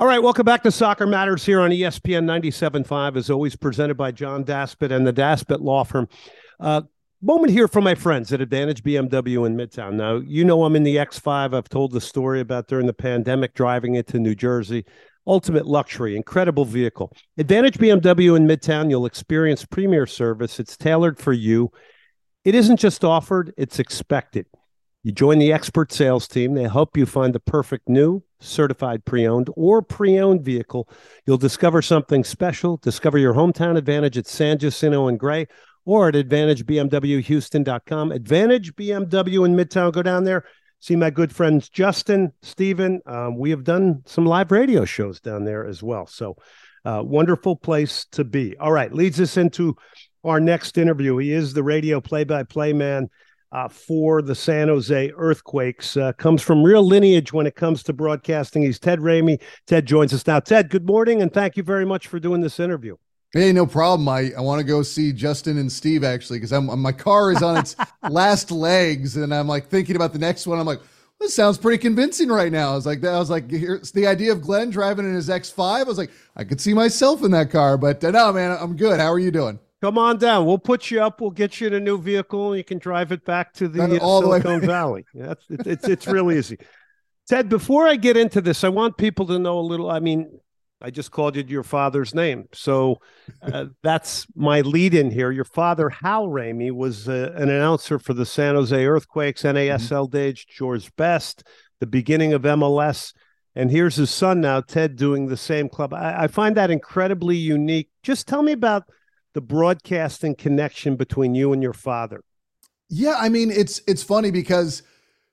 All right, welcome back to Soccer Matters here on ESPN 97.5, as always presented by John Daspit and the Daspit Law Firm. Moment here from my friends at Advantage BMW in Midtown. Now, you know I'm in the X5. I've told the story about during the pandemic driving it to New Jersey. Ultimate luxury, incredible vehicle. Advantage BMW in Midtown, you'll experience premier service. It's tailored for you. It isn't just offered, it's expected. You join the expert sales team. They help you find the perfect new, certified pre-owned or pre-owned vehicle. You'll discover something special. Discover your hometown Advantage at San Jacinto and Gray or at AdvantageBMWHouston.com. Advantage BMW in Midtown. Go down there. See my good friends Justin, Steven. We have done some live radio shows down there as well. So wonderful place to be. All right, leads us into our next interview. He is the radio play-by-play man for the San Jose Earthquakes. Comes from real lineage when it comes to broadcasting. He's Ted Ramey. Ted joins us now. Ted, good morning, and thank you very much for doing this interview. Hey, no problem. I want to go see Justin and Steve, actually, because my car is on its last legs, and I'm like thinking about the next one. I'm like, this sounds pretty convincing right now. I was like, here's the idea of Glenn driving in his X5. I was like, I could see myself in that car, but no, man, I'm good. How are you doing? Come on down. We'll put you up. We'll get you in a new vehicle, and you can drive it back to the Silicon Valley. Yeah, it's real easy. Ted, before I get into this, I want people to know a little. I mean, I just called you your father's name. So that's my lead in here. Your father, Hal Ramey, was an announcer for the San Jose Earthquakes, NASL days, George Best, the beginning of MLS. And here's his son now, Ted, doing the same club. I find that incredibly unique. Just tell me about the broadcasting connection between you and your father. Yeah, I mean, it's funny because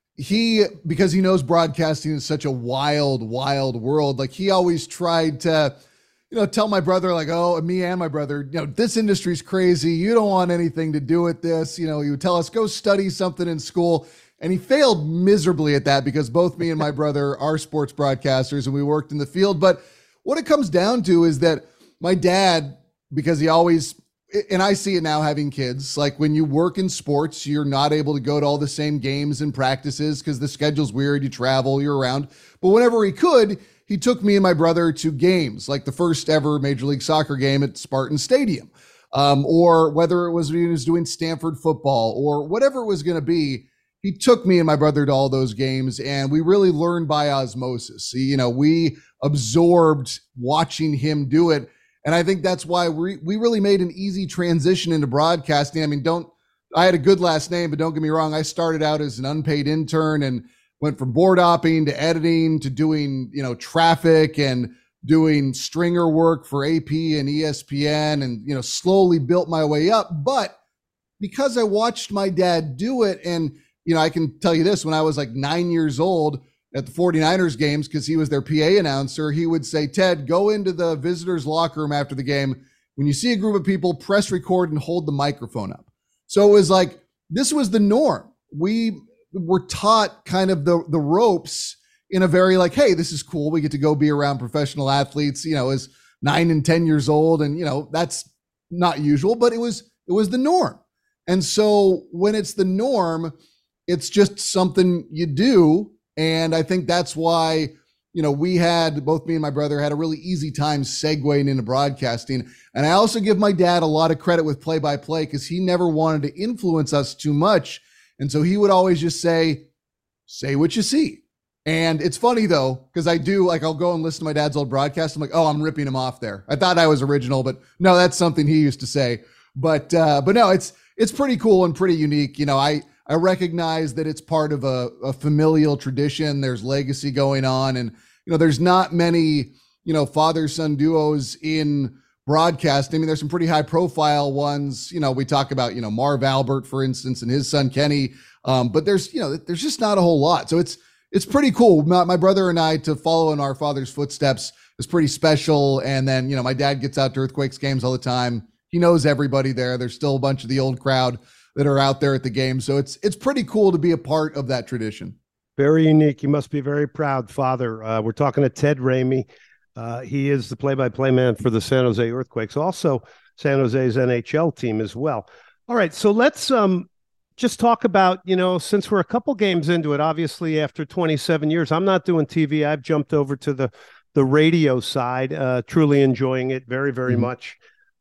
he knows broadcasting is such a wild world. Like, he always tried to, tell my brother, like, oh, me and my brother, this industry's crazy. You don't want anything to do with this. He would tell us, go study something in school. And he failed miserably at that because both me and my brother are sports broadcasters and we worked in the field. But what it comes down to is that my dad, because he always, and I see it now having kids, like when you work in sports, you're not able to go to all the same games and practices because the schedule's weird, you travel, you're around. But whenever he could, he took me and my brother to games, like the first ever Major League Soccer game at Spartan Stadium, or whether it was when he was doing Stanford football or whatever it was going to be. He took me and my brother to all those games, and we really learned by osmosis. We absorbed watching him do it. And I think that's why we really made an easy transition into broadcasting. I mean, I had a good last name, but don't get me wrong. I started out as an unpaid intern and went from board opping to editing to doing, traffic and doing stringer work for AP and ESPN and, slowly built my way up. But because I watched my dad do it, and, I can tell you this, when I was like 9 years old, at the 49ers games, because he was their PA announcer, he would say, Ted, go into the visitors' locker room after the game. When you see a group of people, press record and hold the microphone up. So it was like, this was the norm. We were taught kind of the ropes in a very like, hey, this is cool. We get to go be around professional athletes, as 9 and 10 years old. And, that's not usual, but it was the norm. And so when it's the norm, it's just something you do. And I think that's why, both me and my brother had a really easy time segueing into broadcasting. And I also give my dad a lot of credit with play-by-play because he never wanted to influence us too much. And so he would always just say what you see. And it's funny though, because I'll go and listen to my dad's old broadcast. I'm like, oh, I'm ripping him off there. I thought I was original, but no, that's something he used to say. But no, it's pretty cool and pretty unique. I recognize that it's part of a familial tradition. There's legacy going on. And, there's not many, father-son duos in broadcasting. I mean, there's some pretty high profile ones. We talk about, Marv Albert, for instance, and his son, Kenny. But there's just not a whole lot. So it's pretty cool. My brother and I, to follow in our father's footsteps, is pretty special. And then, my dad gets out to Earthquakes games all the time. He knows everybody there. There's still a bunch of the old crowd that are out there at the game. So it's pretty cool to be a part of that tradition. Very unique. You must be very proud, Father. We're talking to Ted Ramey. He is the play-by-play man for the San Jose Earthquakes, also San Jose's NHL team as well. All right, so let's just talk about, since we're a couple games into it, obviously after 27 years, I'm not doing TV. I've jumped over to the the radio side. Truly enjoying it very, very much.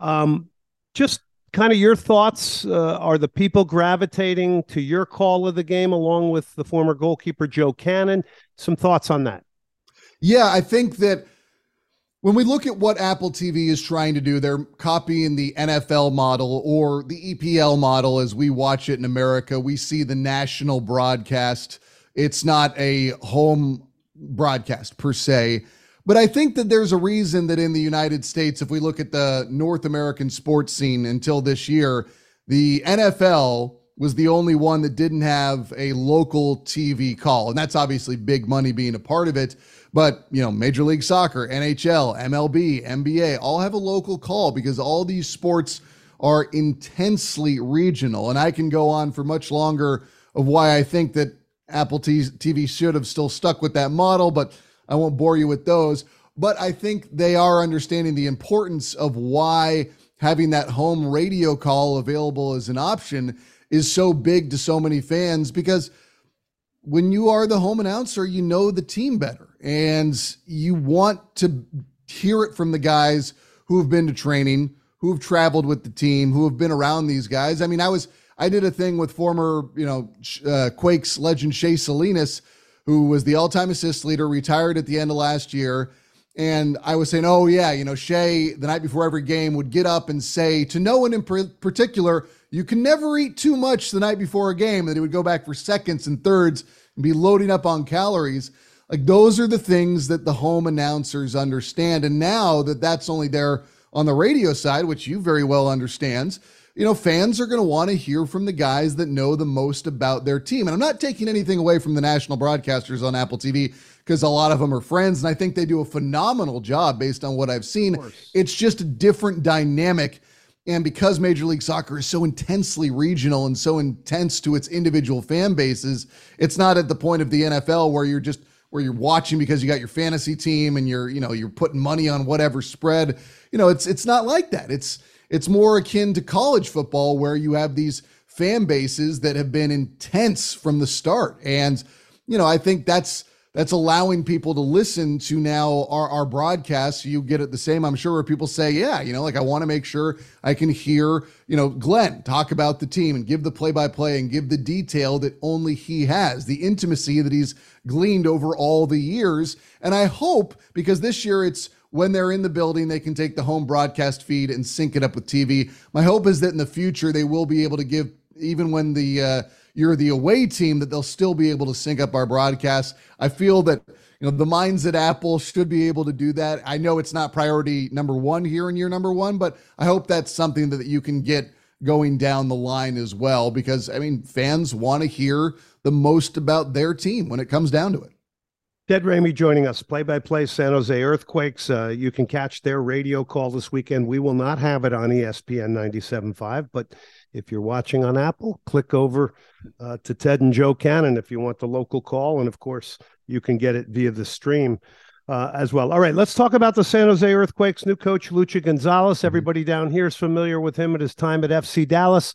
Just kind of your thoughts. Are the people gravitating to your call of the game along with the former goalkeeper Joe Cannon? Some thoughts on that? Yeah, I think that when we look at what Apple TV is trying to do, they're copying the NFL model or the EPL model as we watch it in America. We see the national broadcast. It's not a home broadcast per se. But I think that there's a reason that in the United States, if we look at the North American sports scene until this year, the NFL was the only one that didn't have a local TV call. And that's obviously big money being a part of it. But, you know, Major League Soccer, NHL, MLB, NBA, all have a local call because all these sports are intensely regional. And I can go on for much longer of why I think that Apple TV should have still stuck with that model, but I won't bore you with those. But I think they are understanding the importance of why having that home radio call available as an option is so big to so many fans, because when you are the home announcer, you know the team better and you want to hear it from the guys who have been to training, who have traveled with the team, who have been around these guys. I mean, I did a thing with former, Quakes legend Shea Salinas, who was the all-time assist leader, retired at the end of last year. And I was saying, oh yeah, Shea, the night before every game, would get up and say to no one in particular, you can never eat too much the night before a game, that he would go back for seconds and thirds and be loading up on calories. Like, those are the things that the home announcers understand. And now that that's only there on the radio side, which you very well understands, fans are going to want to hear from the guys that know the most about their team. And I'm not taking anything away from the national broadcasters on Apple TV, because a lot of them are friends, and I think they do a phenomenal job based on what I've seen. It's just a different dynamic. And because Major League Soccer is so intensely regional and so intense to its individual fan bases, it's not at the point of the NFL where you're watching because you got your fantasy team and you're putting money on whatever spread. It's not like that. It's more akin to college football, where you have these fan bases that have been intense from the start. And, I think that's allowing people to listen to now our broadcasts. You get it the same, I'm sure, where people say, yeah, I want to make sure I can hear, Glenn talk about the team and give the play-by-play and give the detail that only he has, the intimacy that he's gleaned over all the years. And I hope, because this year it's when they're in the building, they can take the home broadcast feed and sync it up with TV. My hope is that in the future, they will be able to give, even when you're the away team, that they'll still be able to sync up our broadcasts. I feel that, the minds at Apple should be able to do that. I know it's not priority number one here in year number one, but I hope that's something that you can get going down the line as well, because, fans want to hear the most about their team when it comes down to it. Ted Ramey joining us, play-by-play San Jose Earthquakes. You can catch their radio call this weekend. We will not have it on ESPN 97.5, but if you're watching on Apple, click over to Ted and Joe Cannon if you want the local call. And, of course, you can get it via the stream as well. All right, let's talk about the San Jose Earthquakes. New coach, Luchi Gonzalez. Everybody down here is familiar with him at his time at FC Dallas.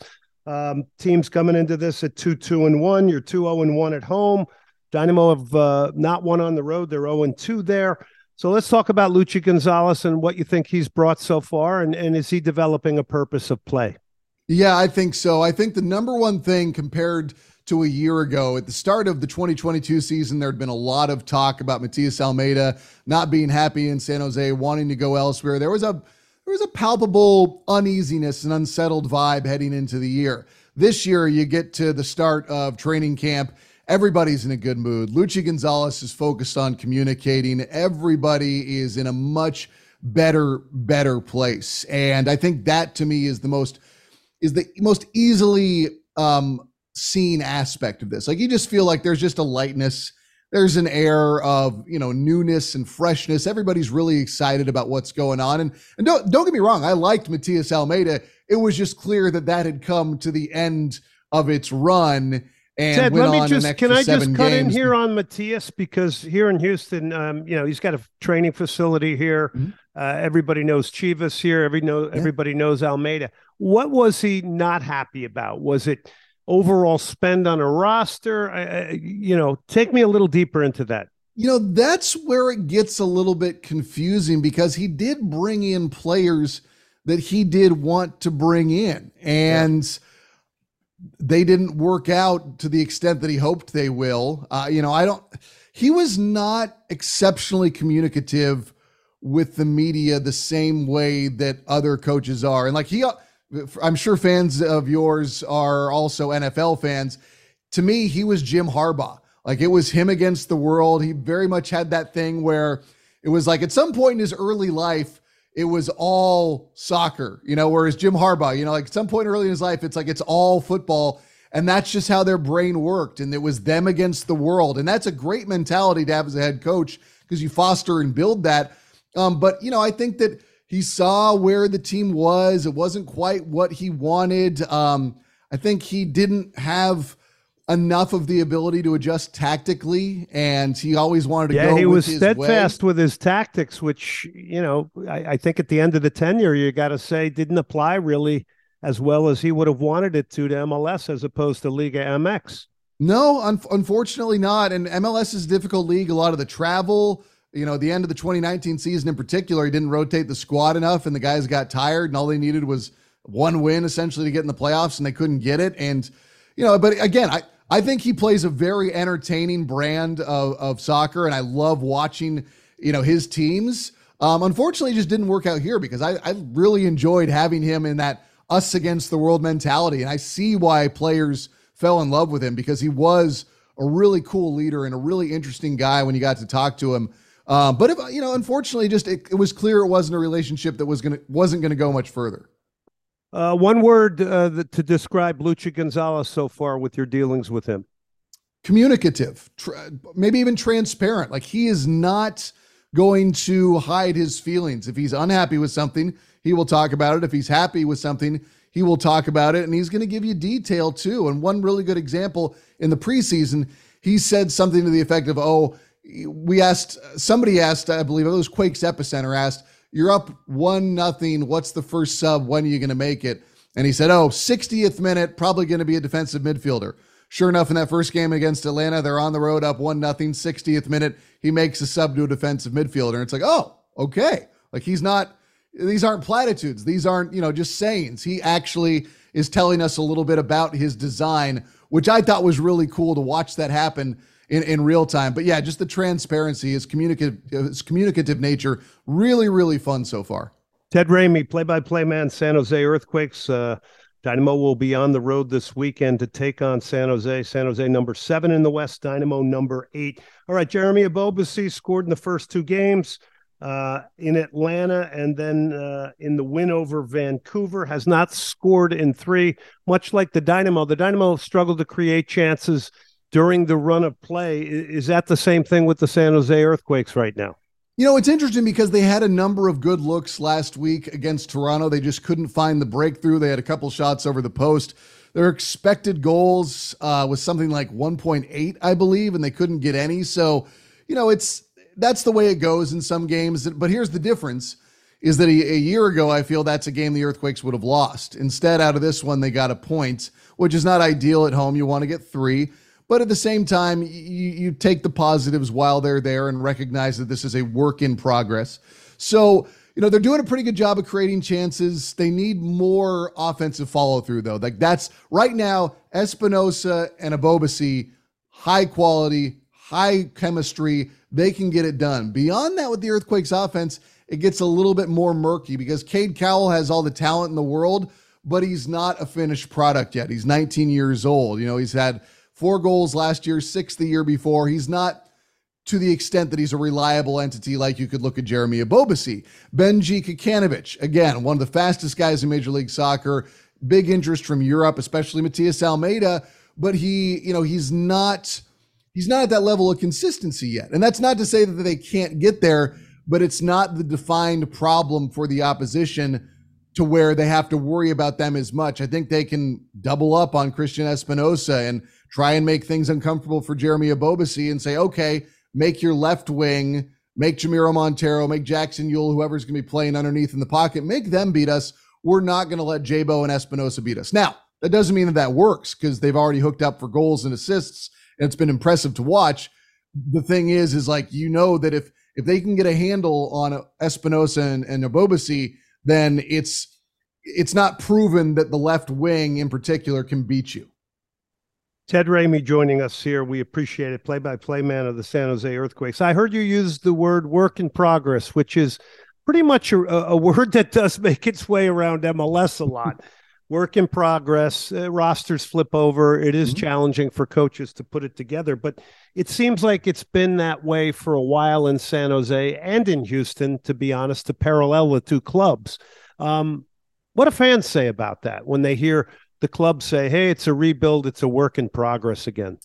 Teams coming into this at 2-2-1. You're 2-0-1 at home. Dynamo have not won on the road. They're 0-2 there. So let's talk about Luchi Gonzalez and what you think he's brought so far, and is he developing a purpose of play? Yeah, I think so. I think the number one thing compared to a year ago, at the start of the 2022 season, there had been a lot of talk about Matias Almeyda not being happy in San Jose, wanting to go elsewhere. There was a palpable uneasiness and unsettled vibe heading into the year. This year, you get to the start of training camp. Everybody's in a good mood. Luchi Gonzalez is focused on communicating. Everybody is in a much better place. And I think that, to me, is the most easily seen aspect of this. Like, you just feel like there's just a lightness. There's an air of, newness and freshness. Everybody's really excited about what's going on. And don't get me wrong, I liked Matias Almeyda. It was just clear that had come to the end of its run. And Ted, can I just cut in here on Matias, because here in Houston, he's got a training facility here. Mm-hmm. Everybody knows Chivas here. Everybody knows Almeyda. What was he not happy about? Was it overall spend on a roster? Take me a little deeper into that. That's where it gets a little bit confusing because he did bring in players that he did want to bring in, and they didn't work out to the extent that he hoped they will. He was not exceptionally communicative with the media the same way that other coaches are. And I'm sure fans of yours are also NFL fans. To me, he was Jim Harbaugh. Like, it was him against the world. He very much had that thing where it was like at some point in his early life, it was all soccer, whereas Jim Harbaugh, like at some point early in his life, it's like it's all football. And that's just how their brain worked. And it was them against the world. And that's a great mentality to have as a head coach because you foster and build that. But I think that he saw where the team was. It wasn't quite what he wanted. I think he didn't have enough of the ability to adjust tactically, and he always wanted to go. Yeah, he was his steadfast way with his tactics, which I think at the end of the tenure, you got to say didn't apply really as well as he would have wanted it to MLS as opposed to Liga MX. No, unfortunately not. And MLS is a difficult league. A lot of the travel, the end of the 2019 season in particular, he didn't rotate the squad enough, and the guys got tired, and all they needed was one win essentially to get in the playoffs, and they couldn't get it. And but again, I think he plays a very entertaining brand of soccer, and I love watching, his teams. Unfortunately, it just didn't work out here because I really enjoyed having him in that us against the world mentality. And I see why players fell in love with him because he was a really cool leader and a really interesting guy when you got to talk to him. But unfortunately, just it was clear it wasn't a relationship that wasn't going to go much further. One word to describe Luchi Gonzalez so far with your dealings with him. Communicative, maybe even transparent. Like, he is not going to hide his feelings. If he's unhappy with something, he will talk about it. If he's happy with something, he will talk about it. And he's going to give you detail too. And one really good example in the preseason, he said something to the effect of, somebody asked, I believe it was Quakes Epicenter asked, "You're up 1-0. What's the first sub? When are you going to make it?" And he said, 60th minute, probably going to be a defensive midfielder. Sure enough, in that first game against Atlanta, they're on the road up 1-0, 60th minute, he makes a sub to a defensive midfielder. And it's like, okay. Like, these aren't platitudes. These aren't, just sayings. He actually is telling us a little bit about his design, which I thought was really cool to watch that happen in real time. But yeah, just the transparency, his communicative nature, really, really fun so far. Ted Ramey, play-by-play man, San Jose Earthquakes. Dynamo will be on the road this weekend to take on San Jose. San Jose number 7 in the West, Dynamo number 8. All right, Jeremy Ebobisse scored in the first 2 games in Atlanta and then in the win over Vancouver, has not scored in 3, much like the Dynamo. The Dynamo struggled to create chances during the run of play. Is that the same thing with the San Jose Earthquakes right now? It's interesting because they had a number of good looks last week against Toronto. They just couldn't find the breakthrough. They had a couple shots over the post. Their expected goals was something like 1.8, I believe, and they couldn't get any. So, that's the way it goes in some games. But here's the difference is that a year ago, I feel that's a game the Earthquakes would have lost. Instead, out of this one, they got a point, which is not ideal at home. You want to get 3. But at the same time, you take the positives while they're there and recognize that this is a work in progress. So, they're doing a pretty good job of creating chances. They need more offensive follow through, though. Like, that's right now, Espinosa and Ebobisse, high quality, high chemistry. They can get it done. Beyond that, with the Earthquakes offense, it gets a little bit more murky because Cade Cowell has all the talent in the world, but he's not a finished product yet. He's 19 years old. He's had 4 goals last year, 6 the year before. He's not to the extent that he's a reliable entity like you could look at Jeremy Ebobisse. Benji Kikanovic, again, one of the fastest guys in Major League Soccer. Big interest from Europe, especially Matias Almeida, but he's not at that level of consistency yet. And that's not to say that they can't get there, but it's not the defined problem for the opposition to where they have to worry about them as much. I think they can double up on Christian Espinosa and try and make things uncomfortable for Jeremy Ebobisse and say, okay, make your left wing, make Jamiro Montero, make Jackson Yueill, whoever's going to be playing underneath in the pocket, make them beat us. We're not going to let Jabo and Espinosa beat us. Now, that doesn't mean that works because they've already hooked up for goals and assists, and it's been impressive to watch. the thing is like, that if they can get a handle on Espinosa and Ebobisse, then it's not proven that the left wing in particular can beat you. Ted Ramey joining us here. We appreciate it. Play-by-play man of the San Jose Earthquakes. I heard you use the word work in progress, which is pretty much a word that does make its way around MLS a lot. Work in progress, rosters flip over. It is challenging for coaches to put it together, but it seems like it's been that way for a while in San Jose and in Houston, to be honest, to parallel the two clubs. What do fans say about that when they hear the club say, hey, it's a rebuild, it's a work in progress again?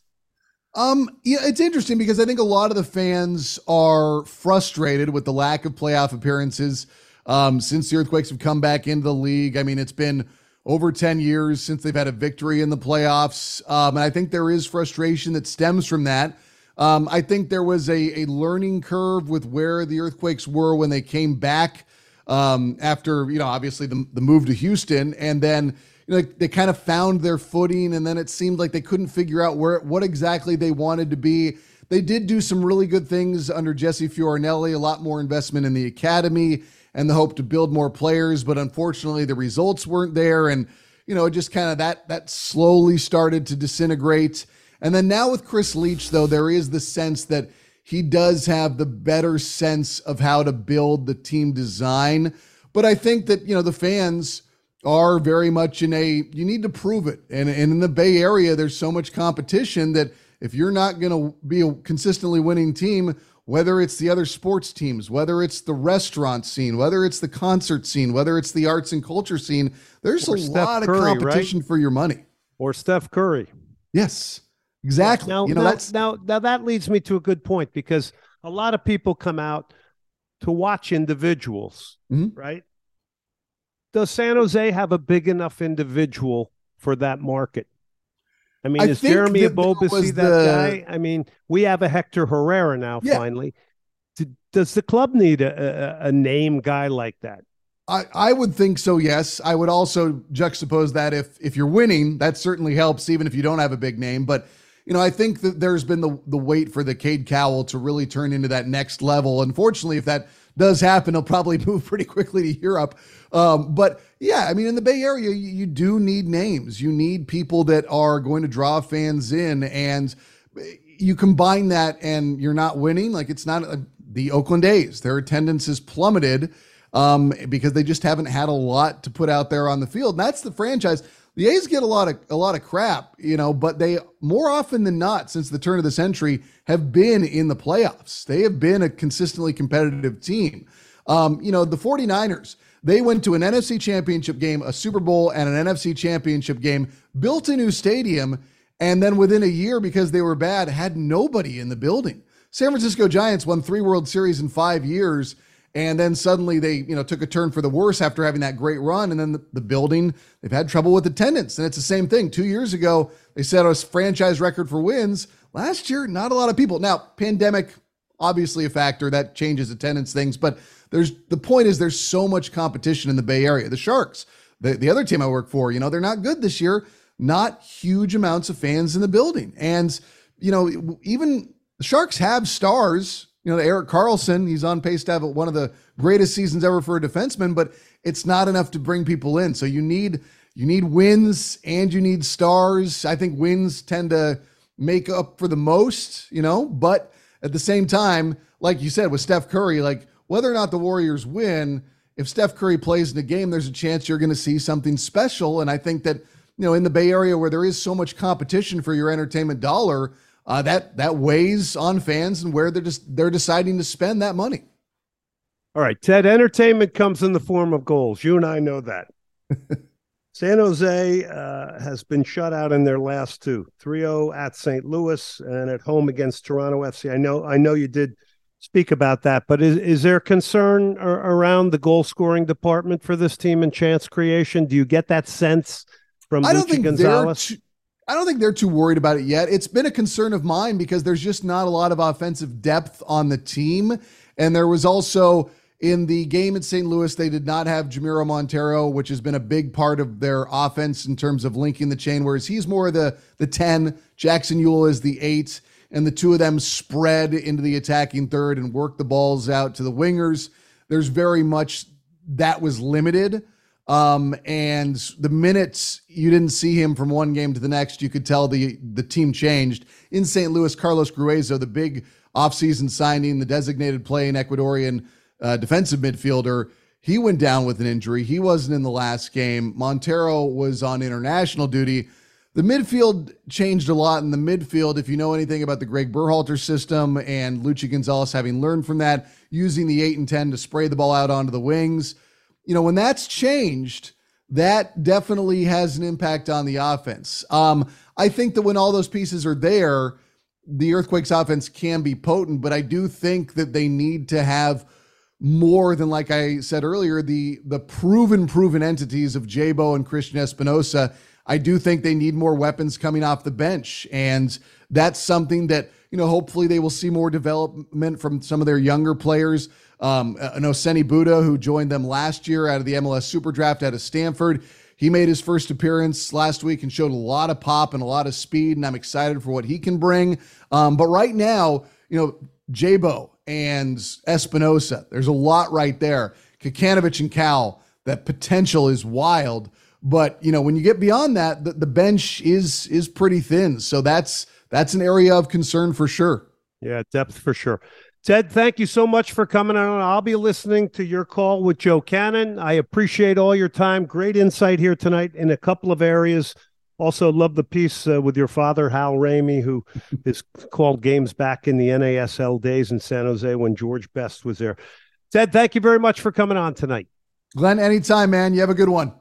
Yeah, it's interesting because I think a lot of the fans are frustrated with the lack of playoff appearances since the Earthquakes have come back into the league. I mean, it's been over 10 years since they've had a victory in the playoffs. And I think there is frustration that stems from that. I think there was a learning curve with where the Earthquakes were when they came back after, obviously the move to Houston. And then, they kind of found their footing, and then it seemed like they couldn't figure out what exactly they wanted to be. They did do some really good things under Jesse Fioranelli, a lot more investment in the academy and the hope to build more players, but unfortunately the results weren't there. And, it just kind of that slowly started to disintegrate. And then now with Chris Leach, though, there is the sense that he does have the better sense of how to build the team design. But I think that, the fans are very much you need to prove it. And in the Bay Area, there's so much competition that if you're not going to be a consistently winning team, whether it's the other sports teams, whether it's the restaurant scene, whether it's the concert scene, whether it's the arts and culture scene, there's a lot of competition for your money. Or Steph Curry. Yes, exactly. Now that leads me to a good point, because a lot of people come out to watch individuals, right? Does San Jose have a big enough individual for that market? I mean, is Jeremy Ebobisse that guy? I mean, we have a Hector Herrera now, finally. Does the club need a name guy like that? I would think so, yes. I would also juxtapose that if you're winning, that certainly helps, even if you don't have a big name. But, I think that there's been the wait for the Cade Cowell to really turn into that next level. Unfortunately, if that does happen, he'll probably move pretty quickly to Europe. But yeah, I mean, in the Bay Area, you do need names. You need people that are going to draw fans in, and you combine that and you're not winning. Like, it's not the Oakland A's. Their attendance has plummeted because they just haven't had a lot to put out there on the field. And that's the franchise. The A's get a lot of crap, but they more often than not, since the turn of the century, have been in the playoffs. They have been a consistently competitive team. The 49ers, they went to an NFC championship game, a Super Bowl, and an NFC championship game, built a new stadium, and then within a year, because they were bad, had nobody in the building. San Francisco Giants won 3 World Series in 5 years, and then suddenly they, took a turn for the worse after having that great run. And then the building, they've had trouble with attendance. And it's the same thing. 2 years ago, they set a franchise record for wins. Last year, not a lot of people. Now, pandemic, obviously a factor that changes attendance things. But the point is there's so much competition in the Bay Area. The Sharks, the other team I work for, they're not good this year. Not huge amounts of fans in the building. And, even the Sharks have stars. Erik Karlsson, he's on pace to have one of the greatest seasons ever for a defenseman, but it's not enough to bring people in. So you need wins and you need stars. I think wins tend to make up for the most, but at the same time, like you said, with Steph Curry, like whether or not the Warriors win, if Steph Curry plays in a game, there's a chance you're going to see something special. And I think that, in the Bay Area where there is so much competition for your entertainment dollar, that weighs on fans and where they're deciding to spend that money. All right, Ted, entertainment comes in the form of goals. You and I know that. San Jose has been shut out in their last 2, 3-0 at St. Louis and at home against Toronto FC. I know you did speak about that, but is there concern around the goal scoring department for this team and chance creation? Do you get that sense from Luchi Gonzalez? I don't think they're too worried about it yet. It's been a concern of mine because there's just not a lot of offensive depth on the team. And there was also, in the game at St. Louis, they did not have Jamiro Montero, which has been a big part of their offense in terms of linking the chain, whereas he's more of the 10, Jackson Ewell is the 8. and the two of them spread into the attacking third and work the balls out to the wingers. There's very much that was limited. And the minutes you didn't see him from one game to the next, you could tell the team changed. In St. Louis, Carlos Gruezo, the big offseason signing, the designated playing Ecuadorian defensive midfielder, he went down with an injury. He wasn't in the last game. Montero was on international duty. The midfield changed a lot in the midfield. If you know anything about the Greg Berhalter system and Luchi Gonzalez having learned from that, using the 8 and 10 to spray the ball out onto the wings, when that's changed, that definitely has an impact on the offense. I think that when all those pieces are there, the Earthquakes offense can be potent, but I do think that they need to have more than, like I said earlier, the proven entities of Jabo and Christian Espinosa. I do think they need more weapons coming off the bench. And that's something that, hopefully they will see more development from some of their younger players. Oseni Buddha, who joined them last year out of the MLS Super Draft out of Stanford. He made his first appearance last week and showed a lot of pop and a lot of speed, and I'm excited for what he can bring. But right now, Jabo and Espinosa, there's a lot right there. Kikanovic and Cal, that potential is wild. But, when you get beyond that, the bench is pretty thin. So that's an area of concern for sure. Yeah, depth for sure. Ted, thank you so much for coming on. I'll be listening to your call with Joe Cannon. I appreciate all your time. Great insight here tonight in a couple of areas. Also love the piece with your father, Hal Ramey, who is called games back in the NASL days in San Jose when George Best was there. Ted, thank you very much for coming on tonight. Glenn, anytime, man. You have a good one.